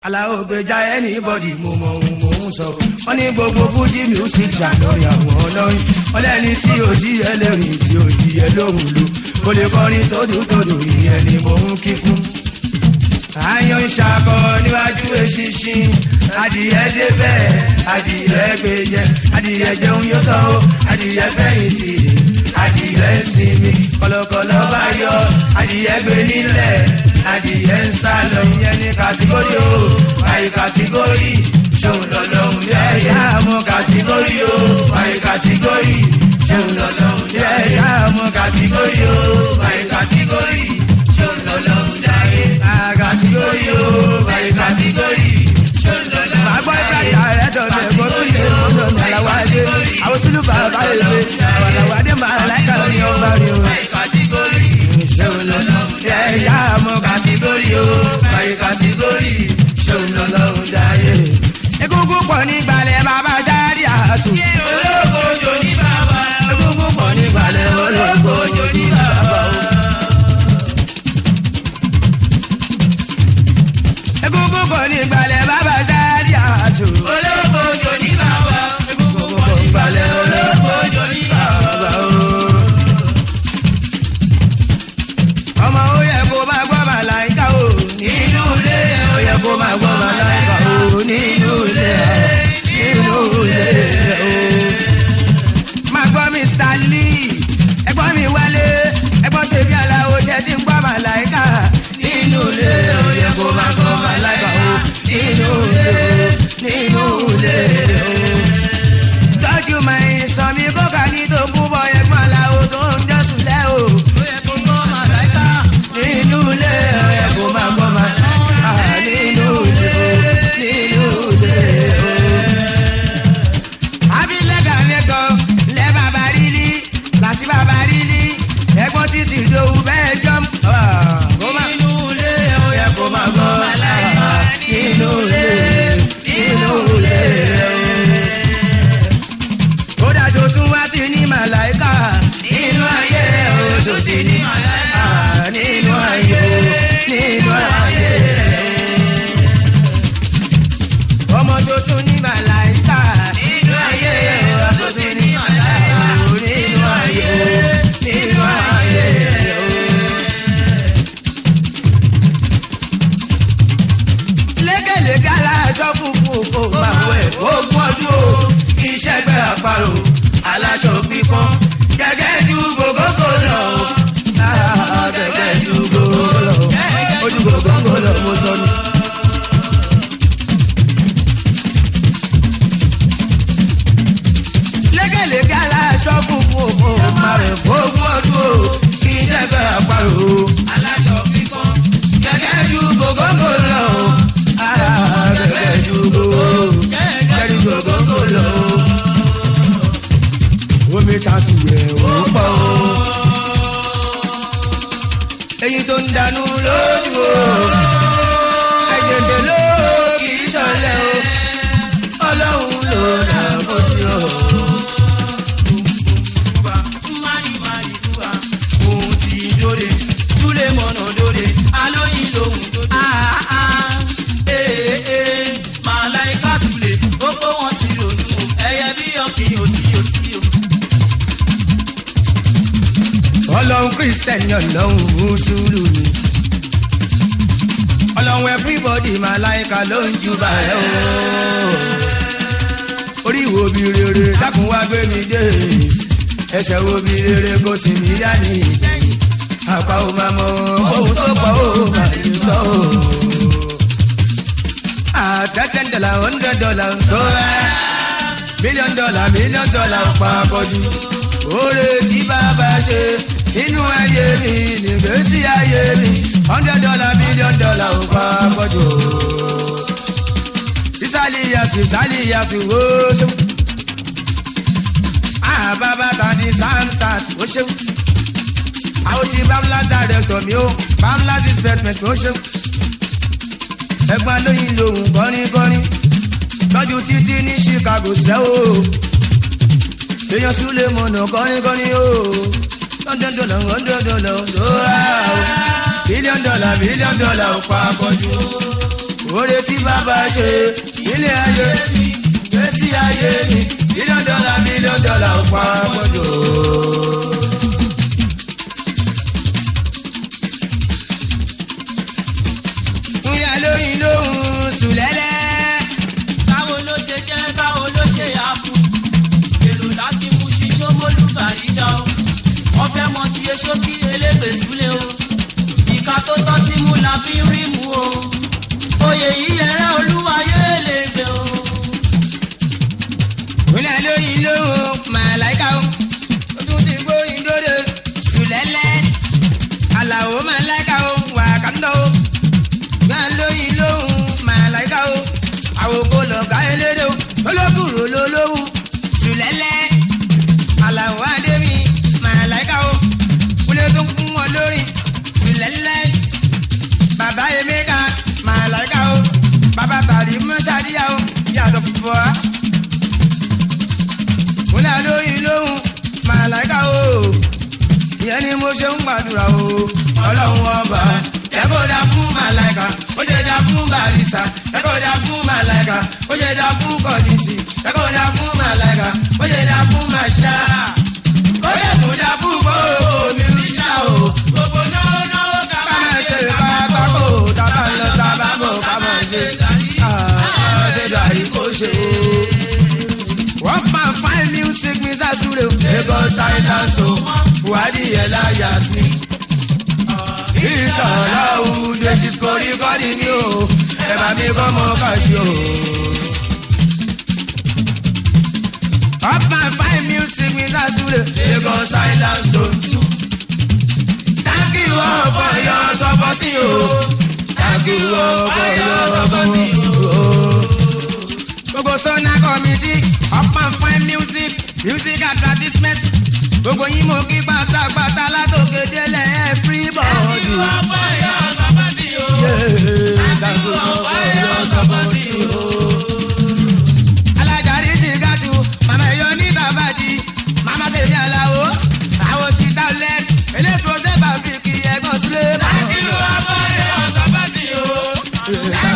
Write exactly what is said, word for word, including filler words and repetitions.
aláwọ̀ gbèjà anybody mo mọ ohun mo ń sọ wọ́n ní gbogbo Fuji music ṣàlọ́rí àwọn ọlọ́rin wọ́n lẹ́ni tí òjì ẹ lẹ́rìn tí òjì ẹ lóhùn lò kò lè kọrin tódùtódù ìyẹn ni mo ń kí fún. àyàn ń ṣàkọ níwájú eṣinṣin adìyẹ débẹ̀ adìyẹ gbèjẹ adìyẹ jẹun yóò tán o adìyẹ fẹ̀yìntì adìyẹ sinmi kọ̀lọ̀kọ̀lọ̀ bá yọ adìyẹ gbé nílẹ̀ adìyẹ ń sá lọ ìyẹn ní kàtígórì o àyè kàtígórì ṣòun lọ́lọ́hún ní ẹ̀yà mọ́ kàtígórì o àyè kàtígórì ṣòun lọ́lọ́hún ní ẹ̀yà mọ́ kàtígórì o àyè kàtígórì ṣòun lọ́lọ́hún ní ẹ̀yà kàtígórì o àyè kàtígórì ṣòun lọ́lọ́hún ní ẹ̀yà. àgbọ̀ ìtajà rẹ̀ dọ̀dọ̀ ẹ̀kọ́ sí ilé ìwòsàn àlàwádé àwọn sílùú bàbá ìlú àwọn àlàwádé máa láìka ní ọba rẹ̀ o. àyè kàtígórì ṣòun lọ́lọ́hún ní ẹ̀yà mọ́ kàtígórì o àyè kàtígórì ṣòun lọ́lọ́hún ní ẹ̀yà. egungun pọ̀ ní gbalẹ̀ bàbá sáré àṣù. olóko ojo ní bàbá. egungun pọ̀ ní gbalẹ̀ olóko ojo ní bàbá. egungun pọ̀ ní gbalẹ̀ bàbá sáré àṣù. olóko ojo ní bàbá. egungun pọ̀ ní gbalẹ̀ olóko ojo ní bàbá. ọmọ ó yẹ kó máa gbọ́ màláìka o. nínú ilé ó yẹ kó máa gbọ́ màláìka o. nínú ilé nínú ilé o. máa gbọ́ Mr. Lee ẹ̀gbọ́n mi wálé ẹ̀gbọ́n ṣe bí aláwo ṣe ti ń gbọ́ màláìka. nínú ilé ó yẹ kó máa gbọ́ màláìka o. nínú ilé nínú ilé o. tọ́jú máa ń sọ mí kókà ní tó kú bọ̀ ẹ̀gbọ́n aláwo tó ń jọ́sùn lẹ́ o. ó yẹ kó gbọ́ màláìka. nínú ilé ó yẹ kó máa gbọ́ màláìka. nínú ilé nínú ilé o. abilẹ́gà lẹ́gọ̀ lẹ́ bàbá rílí làṣí bàbá rílí ẹ̀gbọ́n títí ìdòwú bẹ́ẹ̀ jọ́m. nínú ilé ó yẹ kó máa gbọ́ màláìka. nínú ilé nínú ilé o. ó dájú tún wá ti ní màláìka. nínú ayé oṣù ti ní màláìka. nínú ayé nínú ayé ọmọ tuntun ní màláìka. nínú ayé oṣù ti ní màláìka. nínú ayé nínú ayé lékeleke aláṣọ funfun kò bá wẹ̀ ogún ọdún o. iṣẹ́ gbẹ́ àparò aláṣọ pípọ́n gẹ́gẹ́ ju gògóńgò lọ. sáà gẹ́gẹ́ ju gògóńgò lọ. ojú gògóńgò lọ mo sọ ni. lékeleke aláṣọ funfun kò bá wẹ̀ ogún ọdún o. iṣẹ́ gbẹ́ àparò aláṣọ pípọ́n gẹ́gẹ́ ju gògóńgò lọ. sáà gẹ́gẹ́ ju gògóńgò lọ. omi ta tu ẹ̀ ó pọ̀ o. èyí tó ń dànù lójú o. ẹ̀jẹ̀ ló kì í ṣọlẹ̀ o. ọlọ́run ló dà bójú o. òun ti dóde súlẹ̀ mọ́nà dóde alóyin lòun dóde. màláìka túlẹ̀ ó kó wọn sí ronú ẹyẹ bí ọkì òtí òtí o. ọlọ́run kírísítẹ́nì ọlọ́run mùsùlùmí ọlọ́run everybody màláìka ló ń júbà ẹ̀ o. orí wo bí rere dákun wá gbé mi dé ẹsẹ̀ wo bí rere kò sì mí yá ní ìdẹ́yìn àpá ò máa mọ ohun tó pọ̀ ó máa lè gbọ́ o. ten dollar hundred dollar tó ẹ́ million dollar million dollar pa àkọ́jú. oore tí bàbá ṣe inú ayé mi nígbèsí ayé mi hundred dollar million dollar ò pa àkọ́jú. ìsàlìyàsù ìsàlìyàsù ó ṣeun. àbábá tàbí samsat ó ṣeun. àwọn tí bámlá director mi ó bámlá disbursement ó ṣeun. ẹ̀gbọ́n lóyìn lòun kọrin kọrin lọ́jú títí ní Chicago ṣẹ́ o. èèyàn súlẹ̀ mọ̀nà kọrin kọrin o. hundred dollar hundred dollar ló rà o. billion dollar billion dollar ò pa àkọ́jú. oore tí bàbá ṣe nílé ayé mi gbèsè ayé mi mílíọ̀nù dọ́là mílíọ̀nù dọ́là ó pa mọ́tò. ìyá lóyún lóhùn sùlẹ́lẹ́. báwo ló ṣe jẹ́ báwo ló ṣe yà fún èrò láti mú ṣíṣó mólúbàrídà o wọ́n fẹ́ mọ ti eṣó kí elégbè súlẹ̀ o ìka tó tọ́ sí mú la fi rí mu o oyè yìí ẹ̀rẹ́ olúwa yóò lè gbé o. ìyá lóyún lóhùn màláìka o ó tún ti gbórin dóde sùlẹ́lẹ́ àlàó màláìka o wà kàńdọ̀ o ìyá lóyún lóhùn màláìka o àwòkọ́ lọ̀gá elédè o olókùrò lólówó sùlẹ́lẹ́ àlàó adémi màláìka o kúlẹ̀ tó ń kún wọn lórí sùlẹ́lẹ́ bàbá emeka màláìka o bàbá bàrí mọ́ṣáàdíyà o yàtọ̀ fúnfọ́ a kúlẹ̀ lóyún lóhùn màláìka o ìyẹn ni mo ṣe ń gbàdúrà o ọlọ́run ọba ẹ kó dá fún màláìka ó ṣe dá fún barista ẹ kó dá fún màláìka ó ṣe dá fún kọ́dísì ẹ kó dá fún màláìka ó ṣe dá fún màṣá ó lè tún dá fún gbogbo mi níṣà o gbogbo náwó náwó ká máa ṣe pápá kó tábà ń lọ tábà bọ̀ ká máa ṣe ṣe dàrí kó ṣe. wọ́n máa fine music mi sásúre o. Lagos Island o Fuadi Yẹlá Yasmin ìṣọ̀lá òde discovery kọ́ni ni o ẹ bá mi kọ́ mọ́ káṣí o. up my fine music with Asure Lagos Island zone two. Thank you all for your support o. Thank you all for your support o. Gbogbo Sona committee up my fine music music advertisement. Gbogbo yín mo kí pátápátá látòkè délẹ̀ everybody. Thank you all for your support o. Thank you all for your support o. Alájàrí sì gàtú màmá ẹ̀yọ́ ní tàbájì màmá tèmi àlàó àwọn ti tablet eléso ṣẹ́gbà fi kí ẹ̀gbọ́n sílé. Thank you all for your support o.